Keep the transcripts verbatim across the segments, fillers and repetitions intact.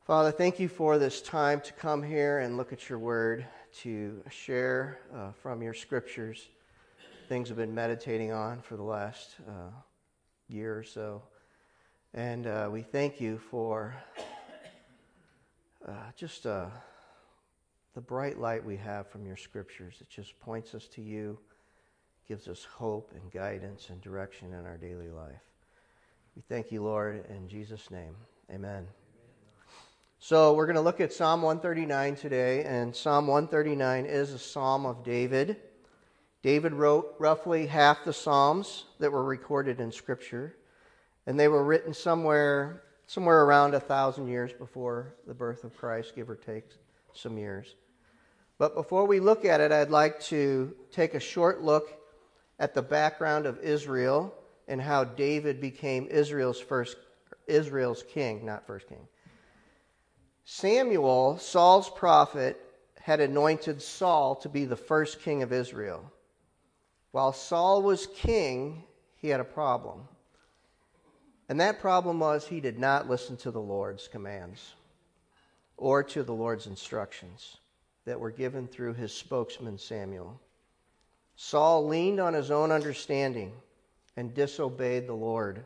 Father, thank you for this time to come here and look at your word, to share uh, from your scriptures things I've been meditating on for the last uh, year or so. And uh, we thank you for uh, just uh, the bright light we have from your scriptures. It just points us to you, gives us hope and guidance and direction in our daily life. We thank you, Lord, in Jesus' name. Amen. So we're going to look at Psalm one thirty-nine today, and Psalm one thirty-nine is a psalm of David. David wrote roughly half the psalms that were recorded in Scripture, and they were written somewhere somewhere around a thousand years before the birth of Christ, give or take some years. But before we look at it, I'd like to take a short look at the background of Israel and how David became Israel's first Israel's king, not first king. Samuel, Saul's prophet, had anointed Saul to be the first king of Israel. While Saul was king, he had a problem. And that problem was he did not listen to the Lord's commands or to the Lord's instructions that were given through his spokesman Samuel. Saul leaned on his own understanding and disobeyed the Lord.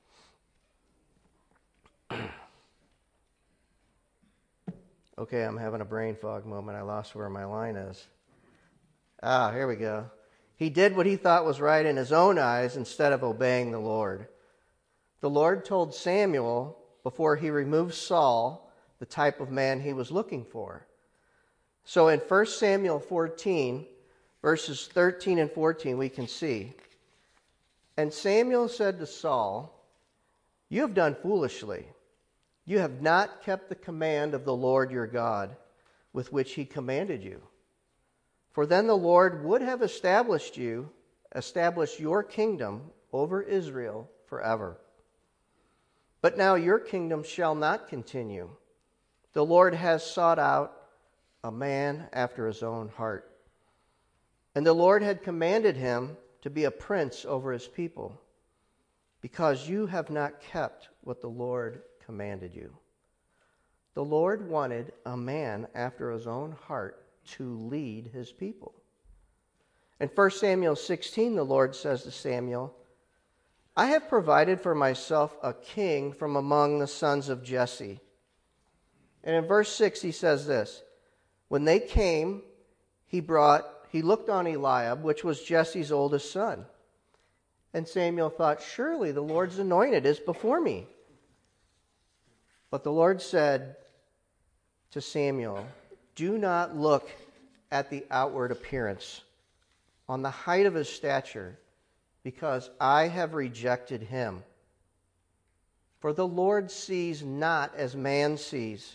Okay, I'm having a brain fog moment. I lost where my line is. Ah, here we go. He did what he thought was right in his own eyes instead of obeying the Lord. The Lord told Samuel before he removed Saul the type of man he was looking for. So in First Samuel fourteen, verses thirteen and fourteen, we can see, "And Samuel said to Saul, 'You have done foolishly. You have not kept the command of the Lord your God, with which he commanded you. For then the Lord would have established you, established your kingdom over Israel forever. But now your kingdom shall not continue. The Lord has sought out a man after his own heart. And the Lord had commanded him to be a prince over his people, because you have not kept what the Lord commanded you.'" The Lord wanted a man after his own heart to lead his people. In First Samuel sixteen, the Lord says to Samuel, "I have provided for myself a king from among the sons of Jesse." And in verse six, he says this, "When they came, he brought, he looked on Eliab, which was Jesse's oldest son. And Samuel thought, surely the Lord's anointed is before me. But the Lord said to Samuel, 'Do not look at the outward appearance, on the height of his stature, because I have rejected him. For the Lord sees not as man sees.'"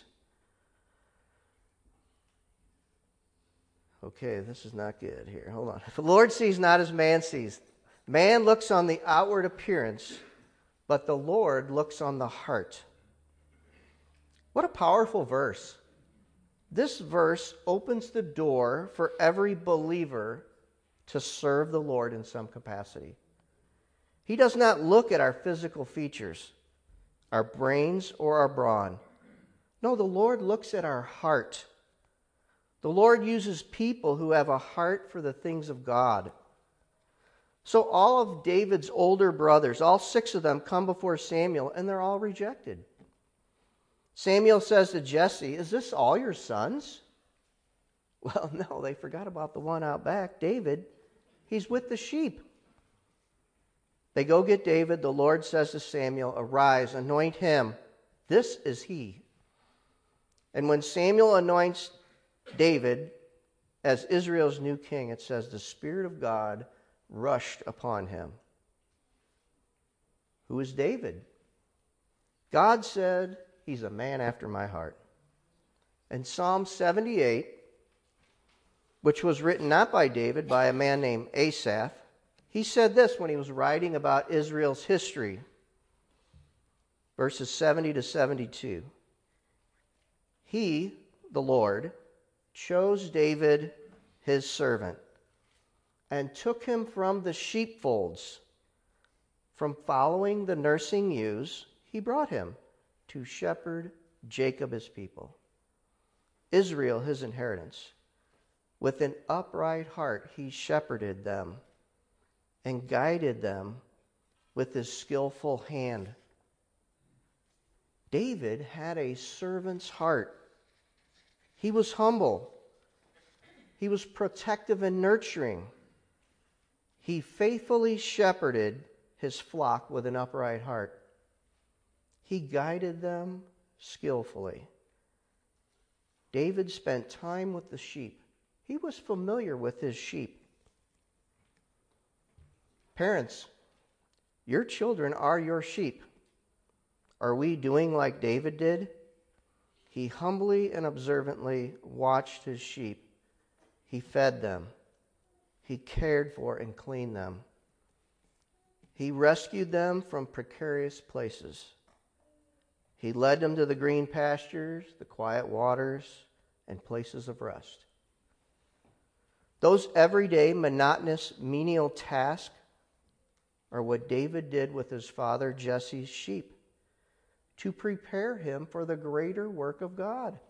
Okay, this is not good here. Hold on. "The Lord sees not as man sees. Man looks on the outward appearance, but the Lord looks on the heart." What a powerful verse. This verse opens the door for every believer to serve the Lord in some capacity. He does not look at our physical features, our brains, or our brawn. No, the Lord looks at our heart. The Lord uses people who have a heart for the things of God. So all of David's older brothers, all six of them, come before Samuel, and they're all rejected. Samuel says to Jesse, "Is this all your sons?" Well, no, they forgot about the one out back, David. He's with the sheep. They go get David. The Lord says to Samuel, "Arise, anoint him. This is he." And when Samuel anoints David as Israel's new king, it says the Spirit of God rushed upon him. Who is David? God said, "He's a man after my heart." And Psalm seventy-eight, which was written not by David, by a man named Asaph, he said this when he was writing about Israel's history. Verses seventy to seventy-two. "He, the Lord, chose David, his servant, and took him from the sheepfolds. From following the nursing ewes, he brought him to shepherd Jacob his people, Israel his inheritance. With an upright heart he shepherded them and guided them with his skillful hand. David had a servant's heart. He was humble. He was protective and nurturing. He faithfully shepherded his flock with an upright heart. He guided them skillfully. David spent time with the sheep. He was familiar with his sheep. Parents, your children are your sheep. Are we doing like David did? He humbly and observantly watched his sheep. He fed them. He cared for and cleaned them. He rescued them from precarious places. He led them to the green pastures, the quiet waters, and places of rest. Those everyday, monotonous, menial tasks are what David did with his father Jesse's sheep to prepare him for the greater work of God.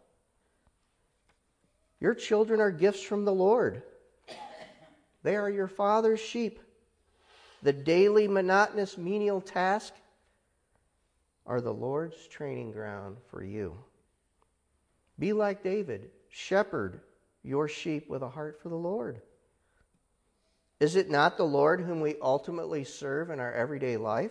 Your children are gifts from the Lord. They are your father's sheep. The daily, monotonous, menial task are the Lord's training ground for you. Be like David. Shepherd your sheep with a heart for the Lord. Is it not the Lord whom we ultimately serve in our everyday life?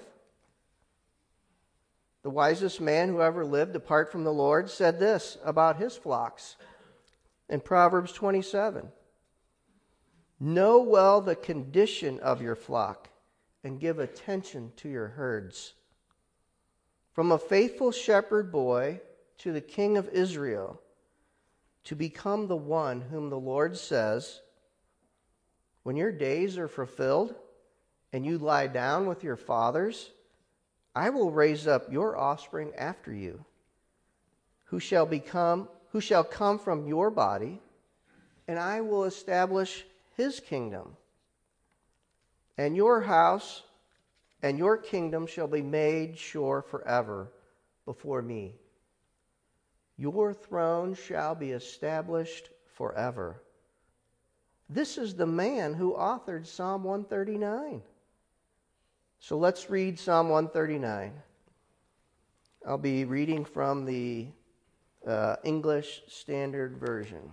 The wisest man who ever lived apart from the Lord said this about his flocks in Proverbs twenty-seven. Know well the condition of your flock and give attention to your herds. From a faithful shepherd boy to the king of Israel, to become the one whom the Lord says, when your days are fulfilled and you lie down with your fathers, I will raise up your offspring after you, who shall become, who shall come from your body, and I will establish his kingdom. And your house and your kingdom shall be made sure forever before me. Your throne shall be established forever. This is the man who authored Psalm one thirty-nine. So let's read Psalm one thirty-nine. I'll be reading from the uh, English Standard Version.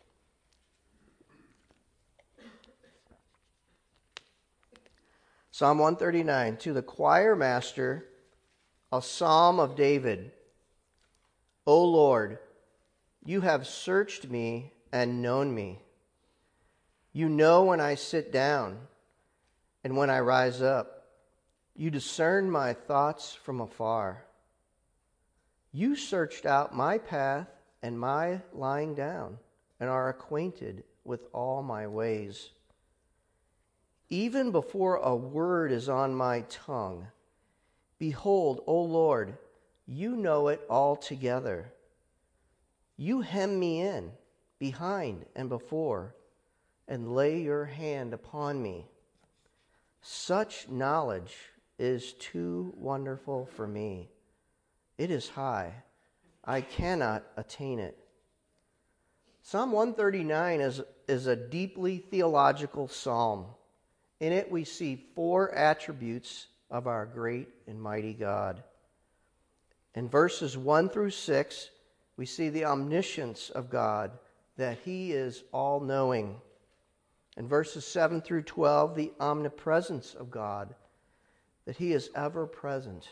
Psalm one thirty-nine, to the choir master, a psalm of David. O Lord, you have searched me and known me. You know when I sit down and when I rise up. You discern my thoughts from afar. You searched out my path and my lying down and are acquainted with all my ways. Even before a word is on my tongue, behold, O Lord, you know it altogether. You hem me in, behind and before, and lay your hand upon me. Such knowledge is too wonderful for me. It is high. I cannot attain it. Psalm one thirty-nine is, is a deeply theological psalm. In it we see four attributes of our great and mighty God. In verses one through six, we see the omniscience of God, that he is all-knowing. In verses seven through twelve, the omnipresence of God, that he is ever present.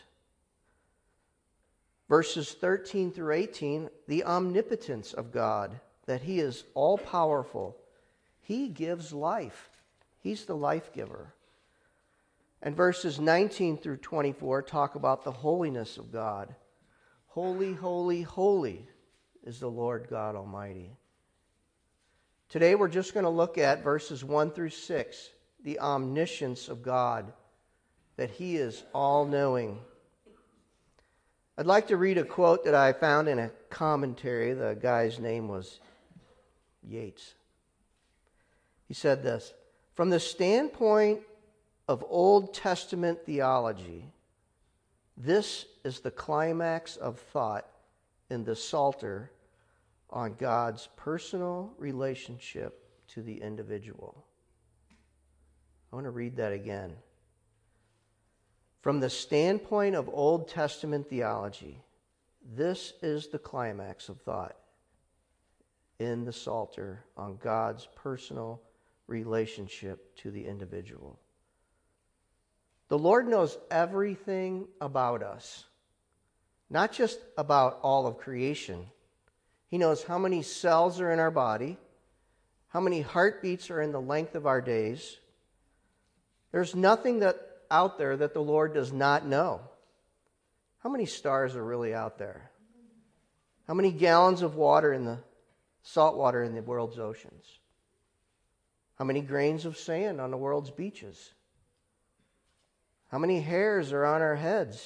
Verses thirteen through eighteen, the omnipotence of God, that he is all-powerful. He gives life. He's the life giver. And verses nineteen through twenty-four talk about the holiness of God. Holy, holy, holy is the Lord God Almighty. Today we're just going to look at verses one through six, the omniscience of God, that he is all-knowing. I'd like to read a quote that I found in a commentary. The guy's name was Yates. He said this, from the standpoint of Old Testament theology, this is the climax of thought in the Psalter on God's personal relationship to the individual. I want to read that again. From the standpoint of Old Testament theology, this is the climax of thought in the Psalter on God's personal relationship to the individual. The Lord knows everything about us, not just about all of creation. He knows how many cells are in our body, how many heartbeats are in the length of our days. There's nothing that out there that the Lord does not know. How many stars are really out there? How many gallons of water in the salt water in the world's oceans? How many grains of sand on the world's beaches? How many hairs are on our heads?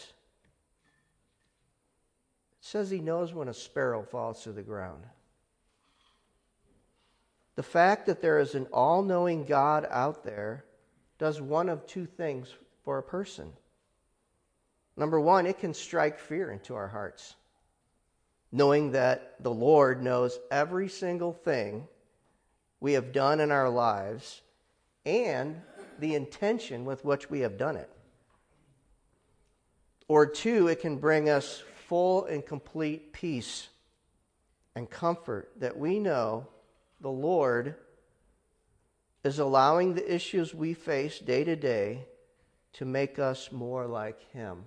It says he knows when a sparrow falls to the ground. The fact that there is an all-knowing God out there does one of two things for a person. Number one, it can strike fear into our hearts, knowing that the Lord knows every single thing we have done in our lives and the intention with which we have done it. Or two, it can bring us full and complete peace and comfort that we know the Lord is allowing the issues we face day to day to make us more like Him.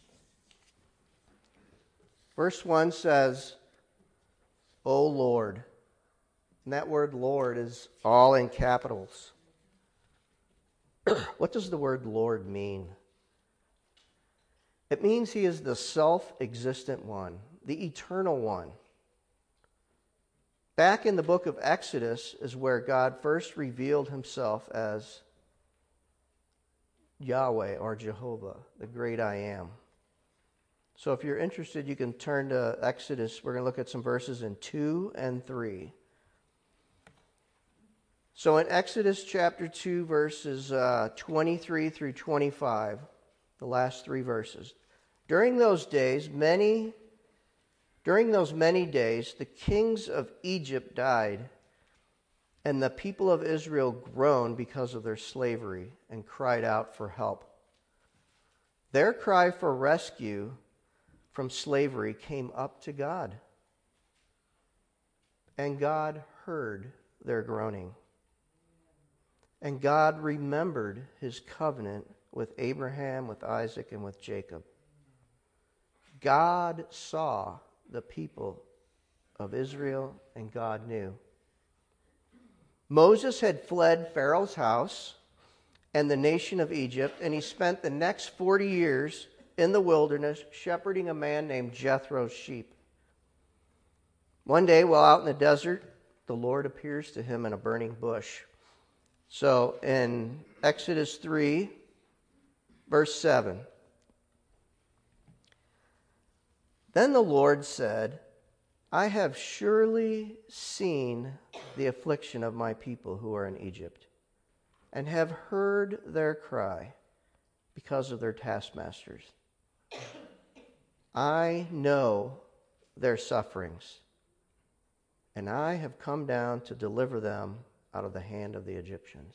Verse one says, O Lord. And that word Lord is all in capitals. What does the word Lord mean? It means He is the self-existent one, the eternal one. Back in the book of Exodus is where God first revealed Himself as Yahweh or Jehovah, the great I am. So if you're interested, you can turn to Exodus. We're going to look at some verses in two and three. So in Exodus chapter two, verses uh, twenty-three through twenty-five, the last three verses. During those days, many, during those many days, the kings of Egypt died, and the people of Israel groaned because of their slavery and cried out for help. Their cry for rescue from slavery came up to God, and God heard their groaning. And God remembered His covenant with Abraham, with Isaac, and with Jacob. God saw the people of Israel, and God knew. Moses had fled Pharaoh's house and the nation of Egypt, and he spent the next forty years in the wilderness shepherding a man named Jethro's sheep. One day, while out in the desert, the Lord appears to him in a burning bush. So in Exodus three, verse seven, then the Lord said, I have surely seen the affliction of my people who are in Egypt, and have heard their cry because of their taskmasters. I know their sufferings, and I have come down to deliver them out of the hand of the Egyptians.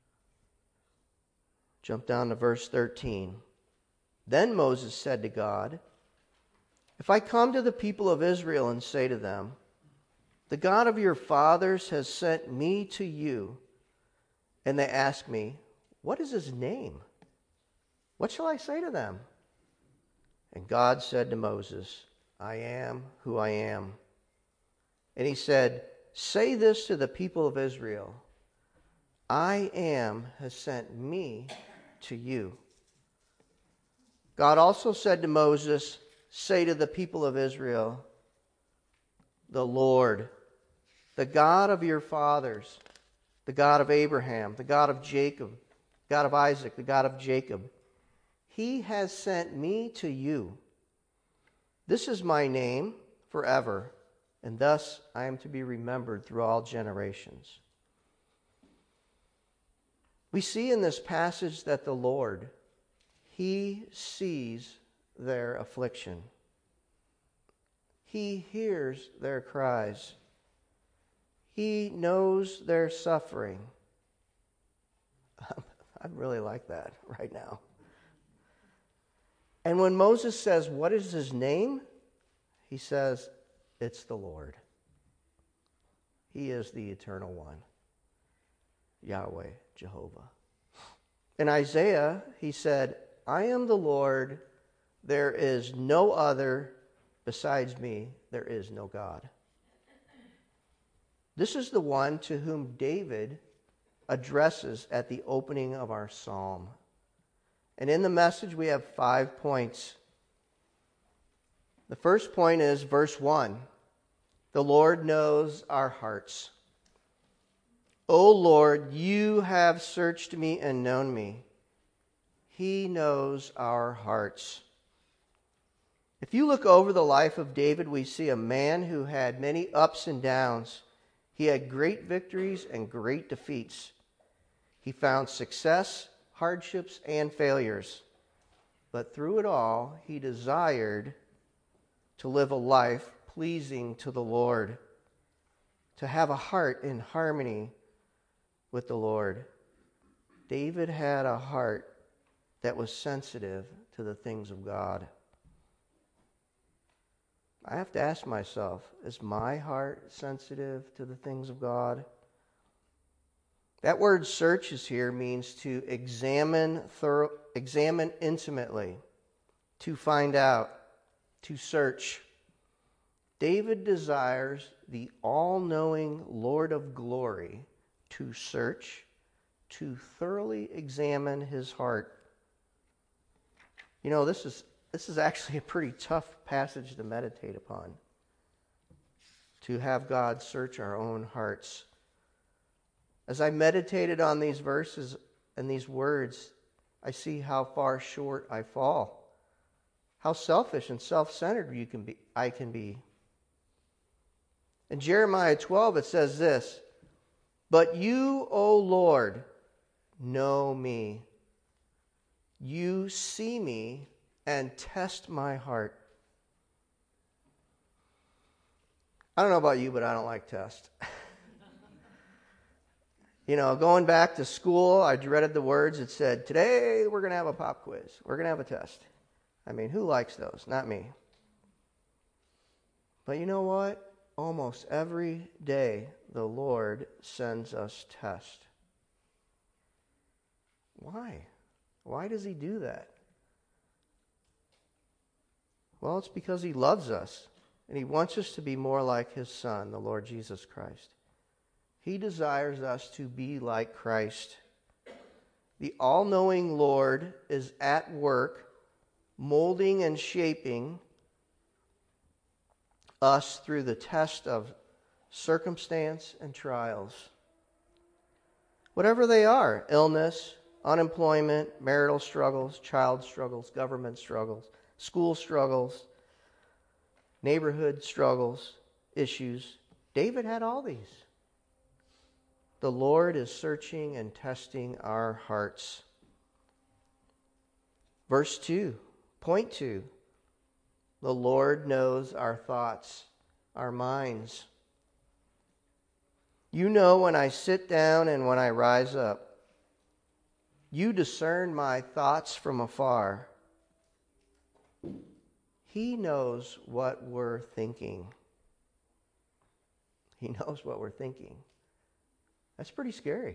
Jump down to verse thirteen. Then Moses said to God, if I come to the people of Israel and say to them, the God of your fathers has sent me to you, and they ask me, what is His name? What shall I say to them? And God said to Moses, I am who I am. And He said, say this to the people of Israel, I am has sent me to you. God also said to Moses, say to the people of Israel, the Lord, the God of your fathers, the God of Abraham, the God of Jacob, God of Isaac, the God of Jacob, He has sent me to you. This is my name forever, and thus I am to be remembered through all generations. We see in this passage that the Lord, He sees their affliction. He hears their cries. He knows their suffering. I really like that right now. And when Moses says, what is his name? He says, it's the Lord. He is the eternal one. Yahweh, Jehovah. In Isaiah, he said, I am the Lord. There is no other. Besides me, there is no God. This is the one to whom David addresses at the opening of our psalm. And in the message, we have five points. The first point is verse one. The Lord knows our hearts. O Lord, you have searched me and known me. He knows our hearts. If you look over the life of David, we see a man who had many ups and downs. He had great victories and great defeats. He found success, hardships, and failures. But through it all, he desired to live a life pleasing to the Lord, to have a heart in harmony with the Lord. David had a heart that was sensitive to the things of God. I have to ask myself, is my heart sensitive to the things of God? That word searches here means to examine thorough, examine intimately, to find out, to search. David desires the all-knowing Lord of glory to search, to thoroughly examine his heart. You know, this is this is actually a pretty tough passage to meditate upon. To have God search our own hearts. As I meditated on these verses and these words, I see how far short I fall. How selfish and self-centered you can be, I can be. In Jeremiah twelve, it says this, but you, O Lord, know me. You see me and test my heart. I don't know about you, but I don't like tests. You know, going back to school, I dreaded the words that said, today we're going to have a pop quiz. We're going to have a test. I mean, who likes those? Not me. But you know what? Almost every day, the Lord sends us tests. Why? Why does he do that? Well, it's because he loves us, and he wants us to be more like his Son, the Lord Jesus Christ. He desires us to be like Christ. The all-knowing Lord is at work, molding and shaping us through the test of circumstance and trials. Whatever they are, illness, unemployment, marital struggles, child struggles, government struggles, school struggles, neighborhood struggles, issues. David had all these. The Lord is searching and testing our hearts. Verse two, point two. The Lord knows our thoughts, our minds. You know when I sit down and when I rise up. You discern my thoughts from afar. He knows what we're thinking. He knows what we're thinking. That's pretty scary.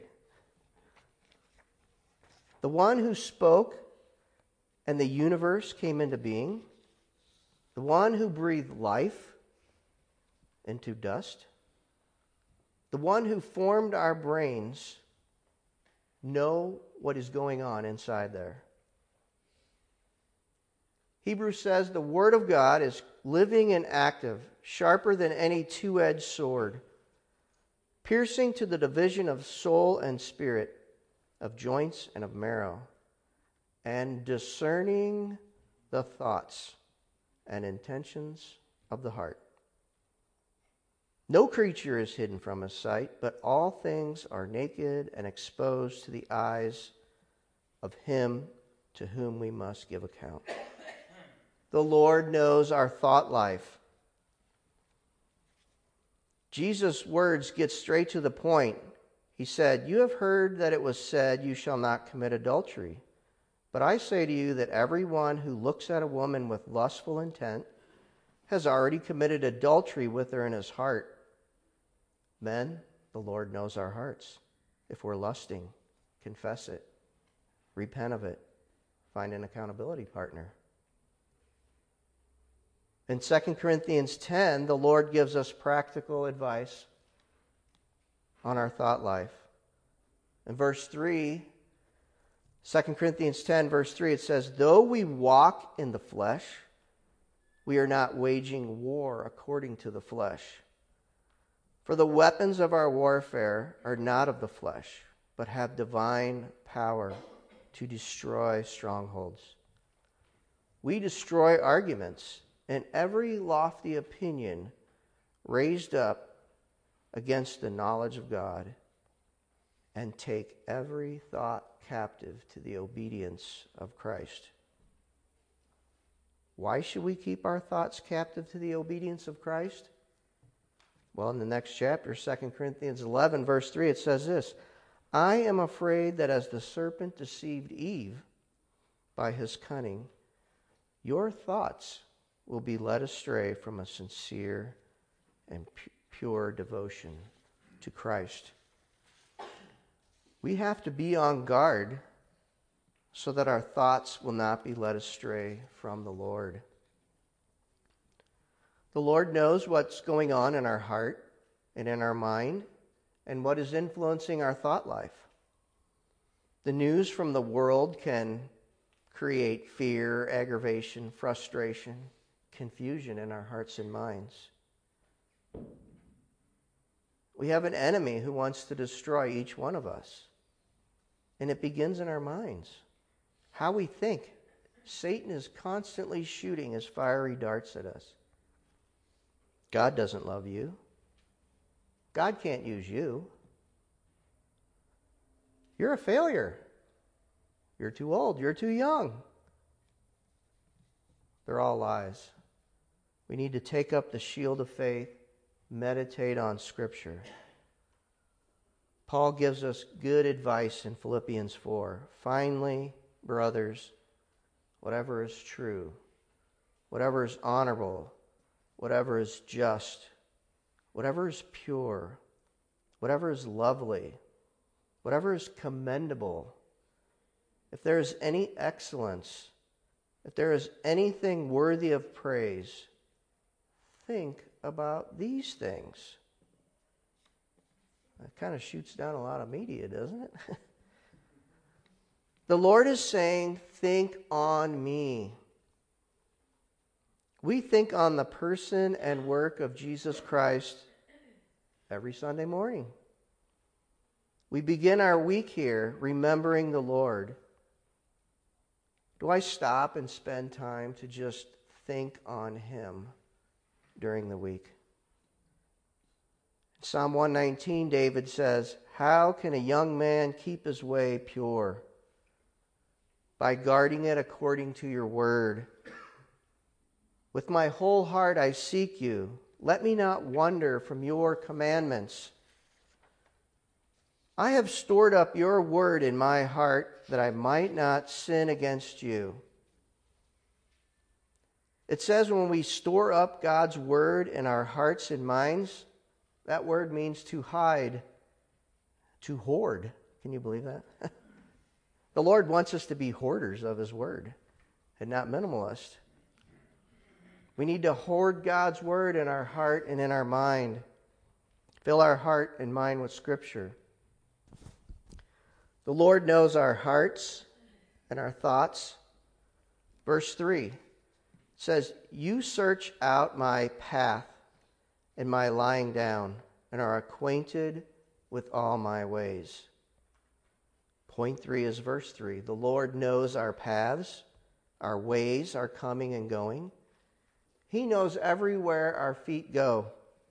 The one who spoke and the universe came into being, the one who breathed life into dust, the one who formed our brains, know what is going on inside there. Hebrews says the Word of God is living and active, sharper than any two-edged sword, piercing to the division of soul and spirit, of joints and of marrow, and discerning the thoughts and intentions of the heart. No creature is hidden from his sight, but all things are naked and exposed to the eyes of him to whom we must give account. The Lord knows our thought life. Jesus' words get straight to the point. He said, "You have heard that it was said, 'You shall not commit adultery.' But I say to you that everyone who looks at a woman with lustful intent has already committed adultery with her in his heart. Men, the Lord knows our hearts. If we're lusting, confess it. Repent of it. Find an accountability partner." In Second Corinthians ten, the Lord gives us practical advice on our thought life. In verse three, Second Corinthians ten, verse three, it says, "Though we walk in the flesh, we are not waging war according to the flesh. For the weapons of our warfare are not of the flesh, but have divine power to destroy strongholds. We destroy arguments and every lofty opinion raised up against the knowledge of God, and take every thought captive to the obedience of Christ." Why should we keep our thoughts captive to the obedience of Christ? Well, in the next chapter, Second Corinthians eleven, verse three, it says this, "I am afraid that as the serpent deceived Eve by his cunning, your thoughts will be led astray from a sincere and pu- pure devotion to Christ." We have to be on guard so that our thoughts will not be led astray from the Lord. The Lord knows what's going on in our heart and in our mind and what is influencing our thought life. The news from the world can create fear, aggravation, frustration, confusion in our hearts and minds. We have an enemy who wants to destroy each one of us. And it begins in our minds. How we think. Satan is constantly shooting his fiery darts at us. God doesn't love you. God can't use you. You're a failure. You're too old. You're too young. They're all lies. We need to take up the shield of faith, meditate on Scripture. Paul gives us good advice in Philippians four. "Finally, brothers, whatever is true, whatever is honorable, whatever is just, whatever is pure, whatever is lovely, whatever is commendable, if there is any excellence, if there is anything worthy of praise, think about these things." That kind of shoots down a lot of media, doesn't it? The Lord is saying, think on me. We think on the person and work of Jesus Christ every Sunday morning. We begin our week here remembering the Lord. Do I stop and spend time to just think on Him during the week? Psalm one nineteen, David says, "How can a young man keep his way pure? By guarding it according to your word. With my whole heart I seek you. Let me not wander from your commandments. I have stored up your word in my heart that I might not sin against you." It says when we store up God's word in our hearts and minds, that word means to hide, to hoard. Can you believe that? The Lord wants us to be hoarders of His word and not minimalists. We need to hoard God's word in our heart and in our mind. Fill our heart and mind with Scripture. The Lord knows our hearts and our thoughts. Verse three says, "You search out my path and my lying down, and are acquainted with all my ways." Point three is verse three. The Lord knows our paths, our ways, our coming and going. He knows everywhere our feet go.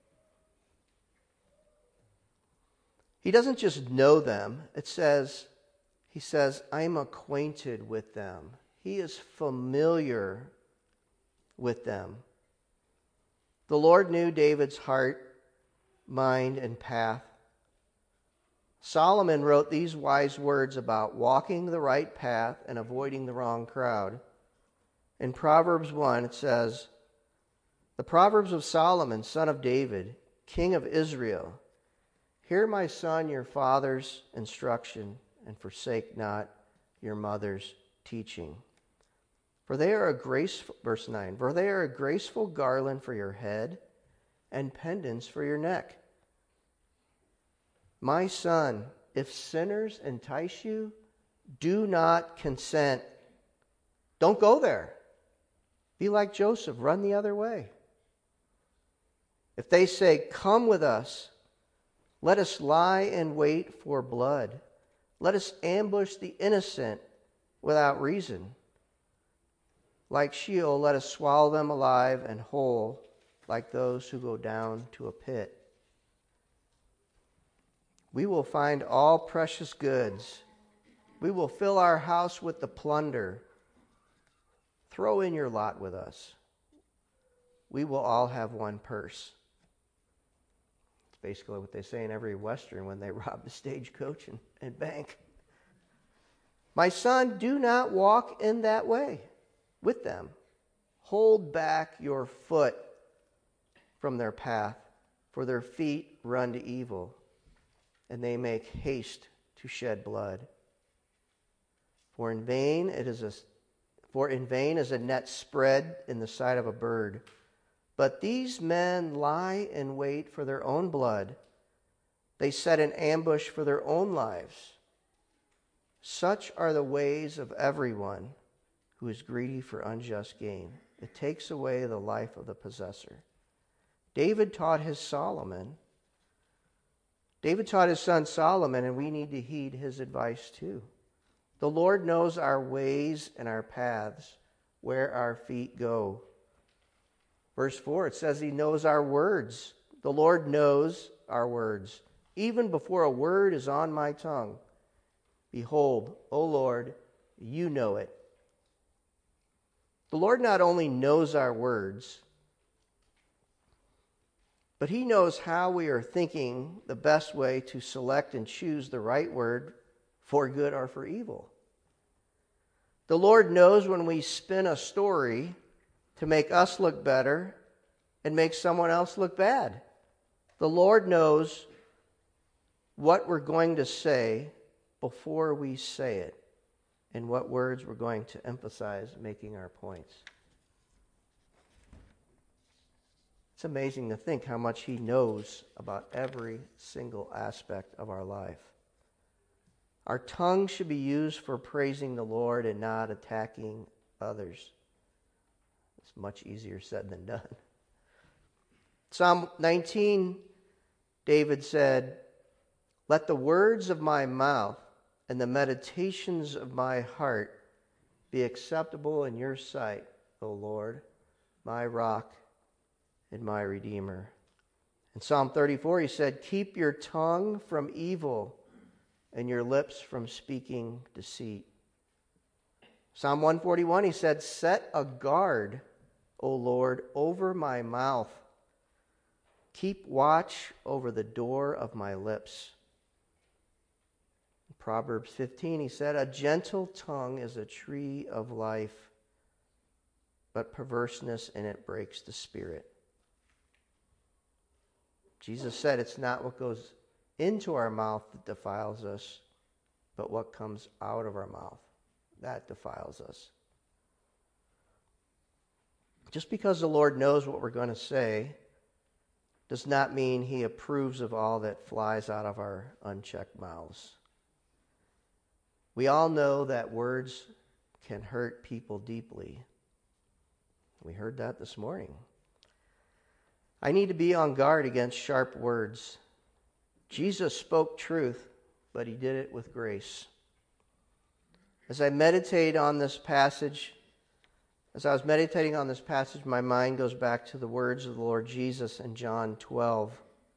He doesn't just know them. It says, He says, "I'm acquainted with them." He is familiar with them. The Lord knew David's heart mind, and path. Solomon wrote these wise words about walking the right path and avoiding the wrong crowd. In Proverbs one, it says, "The Proverbs of Solomon, son of David, king of Israel. Hear, my son, your father's instruction, and forsake not your mother's teaching. For they are a graceful," verse nine, "for they are a graceful garland for your head and pendants for your neck. My son, if sinners entice you, do not consent." Don't go there. Be like Joseph, run the other way. "If they say, 'Come with us,' let us lie in wait for blood. Let us ambush the innocent without reason. Like Sheol, let us swallow them alive and whole, like those who go down to a pit. We will find all precious goods. We will fill our house with the plunder. Throw in your lot with us. We will all have one purse." It's basically what they say in every Western when they rob the stagecoach and, and bank. "My son, do not walk in that way with them. Hold back your foot from their path, for their feet run to evil, and they make haste to shed blood. For in vain it is a for in vain is a net spread in the sight of a bird. But these men lie in wait for their own blood. They set an ambush for their own lives. Such are the ways of everyone who is greedy for unjust gain. It takes away the life of the possessor." David taught his Solomon. David taught his son Solomon, and we need to heed his advice too. The Lord knows our ways and our paths, where our feet go. Verse four, it says he knows our words. The Lord knows our words, even before a word is on my tongue. Behold, O Lord, you know it. The Lord not only knows our words, but he knows how we are thinking the best way to select and choose the right word for good or for evil. The Lord knows when we spin a story to make us look better and make someone else look bad. The Lord knows what we're going to say before we say it and what words we're going to emphasize making our points. It's amazing to think how much he knows about every single aspect of our life. Our tongue should be used for praising the Lord and not attacking others. It's much easier said than done. Psalm nineteen, David said, "Let the words of my mouth and the meditations of my heart be acceptable in your sight, O Lord, my rock and my redeemer." In Psalm thirty-four, he said, "Keep your tongue from evil and your lips from speaking deceit." Psalm one forty-one, he said, "Set a guard, O Lord, over my mouth. Keep watch over the door of my lips." In Proverbs fifteen, he said, "A gentle tongue is a tree of life, but perverseness in it breaks the spirit." Jesus said it's not what goes into our mouth that defiles us, but what comes out of our mouth. That defiles us. Just because the Lord knows what we're going to say does not mean he approves of all that flies out of our unchecked mouths. We all know that words can hurt people deeply. We heard that this morning. I need to be on guard against sharp words. Jesus spoke truth, but he did it with grace. As I meditate on this passage, as I was meditating on this passage, my mind goes back to the words of the Lord Jesus in John twelve,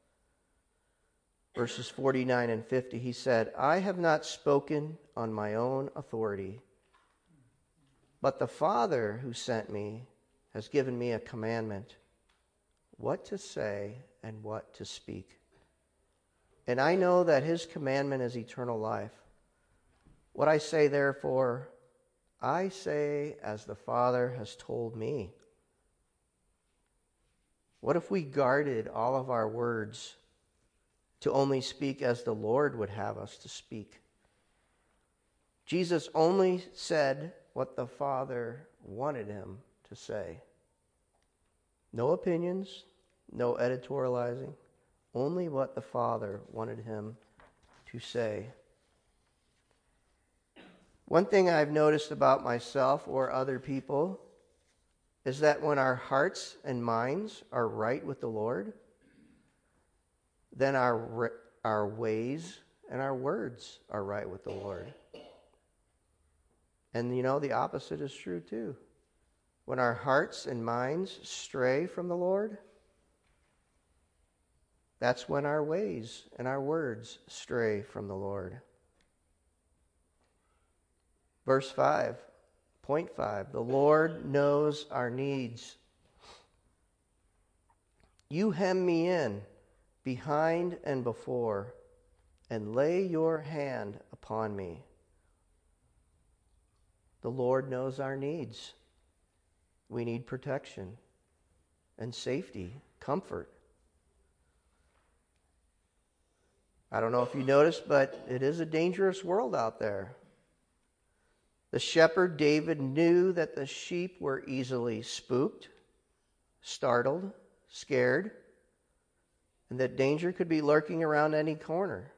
verses forty-nine and fifty. He said, "I have not spoken on my own authority, but the Father who sent me has given me a commandment, what to say and what to speak. And I know that his commandment is eternal life. What I say, therefore, I say as the Father has told me. What if we guarded all of our words to only speak as the Lord would have us to speak? Jesus only said what the Father wanted him to say. No opinions, no editorializing, only what the Father wanted him to say. One thing I've noticed about myself or other people is that when our hearts and minds are right with the Lord, then our, our ways and our words are right with the Lord. And you know, the opposite is true too. When our hearts and minds stray from the Lord, that's when our ways and our words stray from the Lord. Verse five, point five, the Lord knows our needs. You hem me in behind and before, and lay your hand upon me. The Lord knows our needs. We need protection and safety, comfort. I don't know if you noticed, but it is a dangerous world out there. The shepherd David knew that the sheep were easily spooked, startled, scared, and that danger could be lurking around any corner.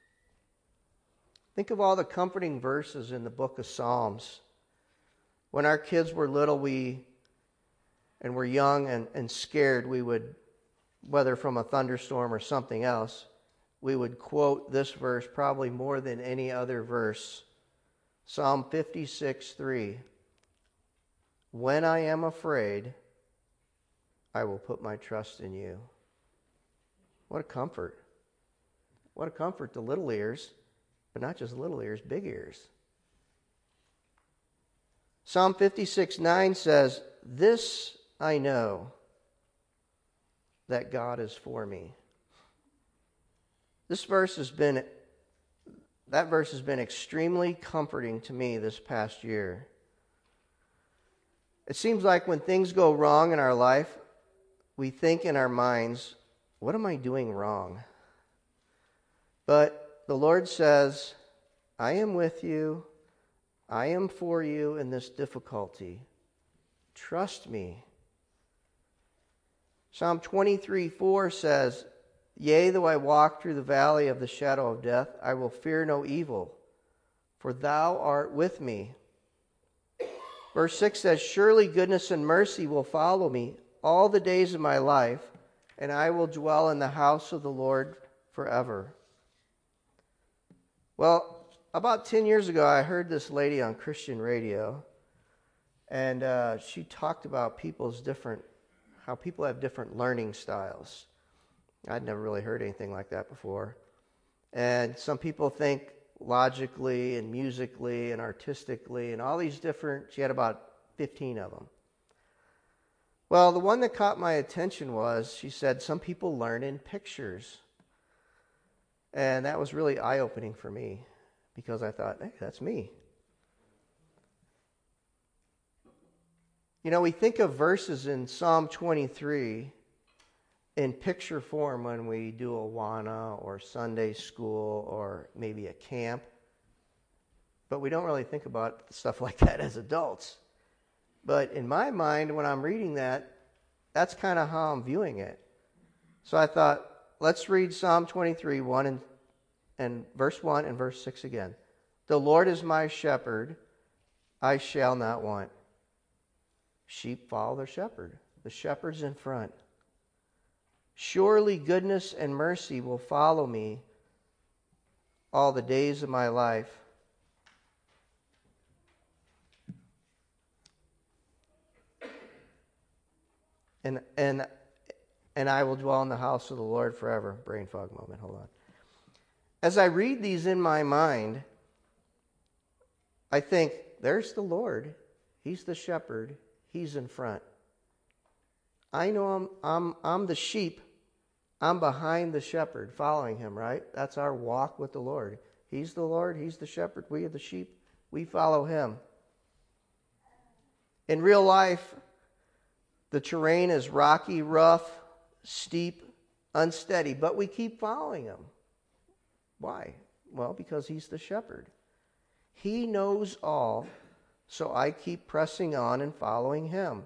Think of all the comforting verses in the book of Psalms. When our kids were little, we and were young and, and scared, we would, whether from a thunderstorm or something else, we would quote this verse probably more than any other verse. Psalm fifty-six, three. When I am afraid, I will put my trust in you. What a comfort. What a comfort to little ears, but not just little ears, big ears. Psalm fifty-six, nine says, this I know, that God is for me. This verse has been That verse has been extremely comforting to me this past year. It seems like when things go wrong in our life, we think in our minds, what am I doing wrong? But the Lord says, I am with you. I am for you in this difficulty. Trust me. Psalm twenty-three, four says, yea, though I walk through the valley of the shadow of death, I will fear no evil, for thou art with me. Verse six says, surely goodness and mercy will follow me all the days of my life, and I will dwell in the house of the Lord forever. Well, about ten years ago, I heard this lady on Christian radio, and uh, she talked about people's different, how people have different learning styles. I'd never really heard anything like that before. And some people think logically and musically and artistically and all these different, she had about fifteen of them. Well, the one that caught my attention was, she said, some people learn in pictures. And that was really eye-opening for me because I thought, hey, that's me. You know, we think of verses in Psalm twenty-three in picture form when we do Awana or Sunday school or maybe a camp. But we don't really think about stuff like that as adults. But in my mind, when I'm reading that, that's kind of how I'm viewing it. So I thought, let's read Psalm twenty-three, one and, and verse one and verse six again. The Lord is my shepherd, I shall not want. Sheep follow their shepherd. The shepherd's in front. Surely goodness and mercy will follow me all the days of my life. And and and I will dwell in the house of the Lord forever. Brain fog moment, hold on. As I read these in my mind, I think, there's the Lord. He's the shepherd. He's in front. I know I'm I'm I'm the sheep. I'm behind the shepherd, following him, right? That's our walk with the Lord. He's the Lord. He's the shepherd. We are the sheep. We follow him. In real life, the terrain is rocky, rough, steep, unsteady, but we keep following him. Why? Well, because he's the shepherd. He knows all, so I keep pressing on and following him.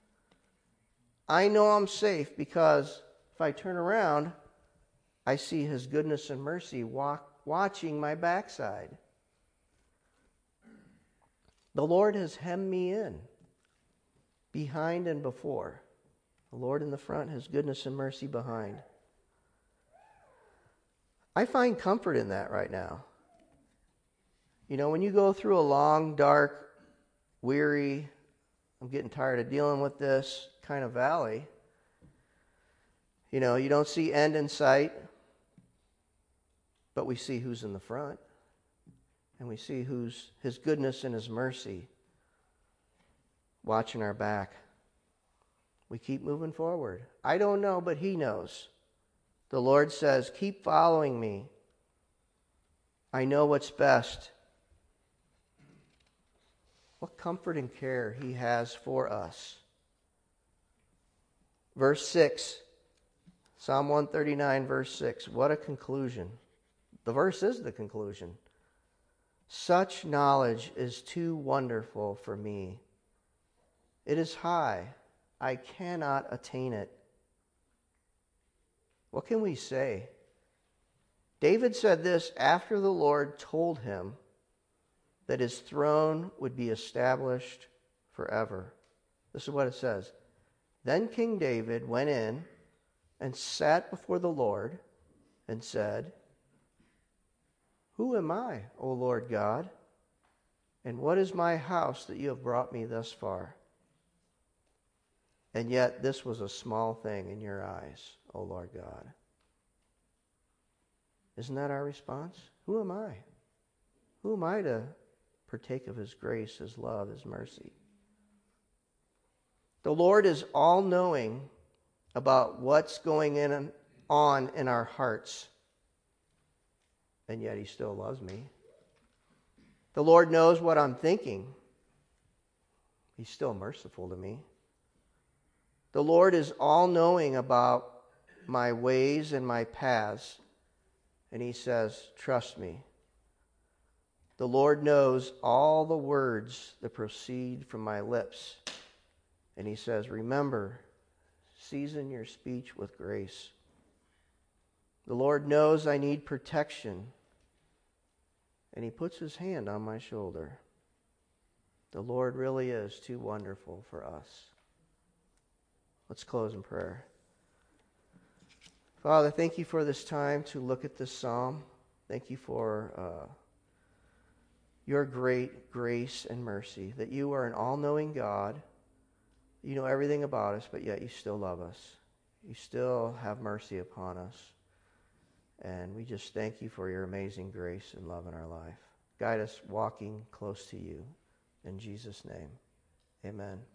I know I'm safe because if I turn around, I see his goodness and mercy walk, watching my backside. The Lord has hemmed me in, behind and before. The Lord in the front, his goodness and mercy behind. I find comfort in that right now. You know, when you go through a long, dark, weary, I'm getting tired of dealing with this kind of valley, you know, you don't see end in sight, but we see who's in the front. And we see who's his goodness and his mercy watching our back. We keep moving forward. I don't know, but he knows. The Lord says, keep following me. I know what's best. What comfort and care he has for us. Verse six, Psalm one thirty-nine, verse six. What a conclusion. The verse is the conclusion. Such knowledge is too wonderful for me. It is high. I cannot attain it. What can we say? David said this after the Lord told him that his throne would be established forever. This is what it says. Then King David went in and sat before the Lord and said, who am I, O Lord God? And what is my house that you have brought me thus far? And yet this was a small thing in your eyes, O Lord God. Isn't that our response? Who am I? Who am I to partake of his grace, his love, his mercy? The Lord is all-knowing about what's going in on in our hearts. And yet he still loves me. The Lord knows what I'm thinking. He's still merciful to me. The Lord is all-knowing about my ways and my paths. And he says, trust me. The Lord knows all the words that proceed from my lips. And he says, remember, season your speech with grace. The Lord knows I need protection. And he puts his hand on my shoulder. The Lord really is too wonderful for us. Let's close in prayer. Father, thank you for this time to look at this psalm. Thank you for uh, your great grace and mercy, that you are an all-knowing God. You know everything about us, but yet you still love us. You still have mercy upon us. And we just thank you for your amazing grace and love in our life. Guide us walking close to you. In Jesus' name, amen.